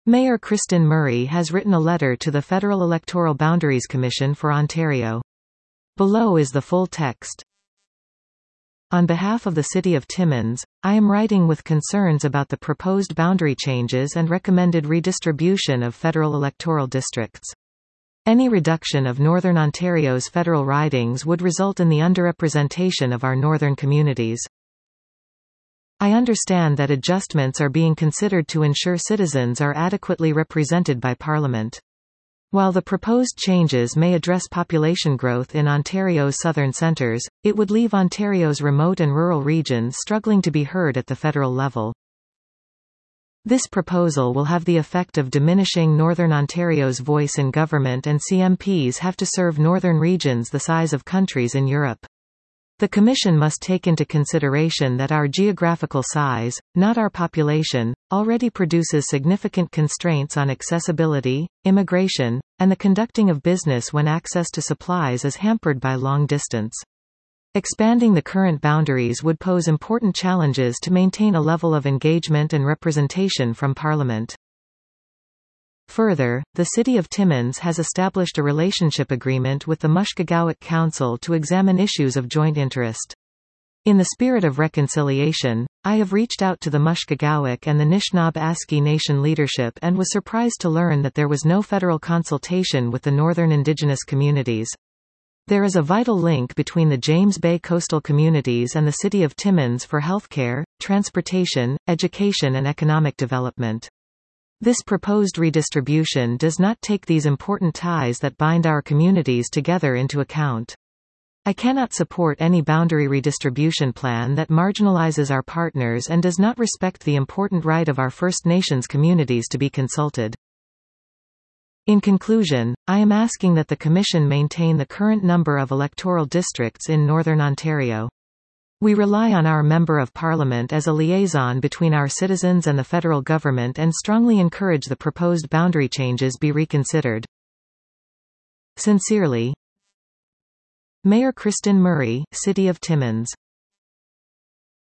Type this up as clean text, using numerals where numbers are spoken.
Mayor Kristen Murray has written a letter to the Federal Electoral Boundaries Commission for Ontario. Below is the full text. On behalf of the City of Timmins, I am writing with concerns about the proposed boundary changes and recommended redistribution of federal electoral districts. Any reduction of Northern Ontario's federal ridings would result in the underrepresentation of our northern communities. I understand that adjustments are being considered to ensure citizens are adequately represented by Parliament. While the proposed changes may address population growth in Ontario's southern centres, it would leave Ontario's remote and rural regions struggling to be heard at the federal level. This proposal will have the effect of diminishing Northern Ontario's voice in government, and CMPs have to serve northern regions the size of countries in Europe. The Commission must take into consideration that our geographical size, not our population, already produces significant constraints on accessibility, immigration, and the conducting of business when access to supplies is hampered by long distance. Expanding the current boundaries would pose important challenges to maintain a level of engagement and representation from Parliament. Further, the City of Timmins has established a relationship agreement with the Mushkegowuk Council to examine issues of joint interest. In the spirit of reconciliation, I have reached out to the Mushkegowuk and the Nishnawbe-Aski Nation leadership and was surprised to learn that there was no federal consultation with the northern Indigenous communities. There is a vital link between the James Bay coastal communities and the City of Timmins for healthcare, transportation, education and economic development. This proposed redistribution does not take these important ties that bind our communities together into account. I cannot support any boundary redistribution plan that marginalizes our partners and does not respect the important right of our First Nations communities to be consulted. In conclusion, I am asking that the Commission maintain the current number of electoral districts in Northern Ontario. We rely on our Member of Parliament as a liaison between our citizens and the federal government and strongly encourage the proposed boundary changes be reconsidered. Sincerely, Mayor Kristen Murray, City of Timmins.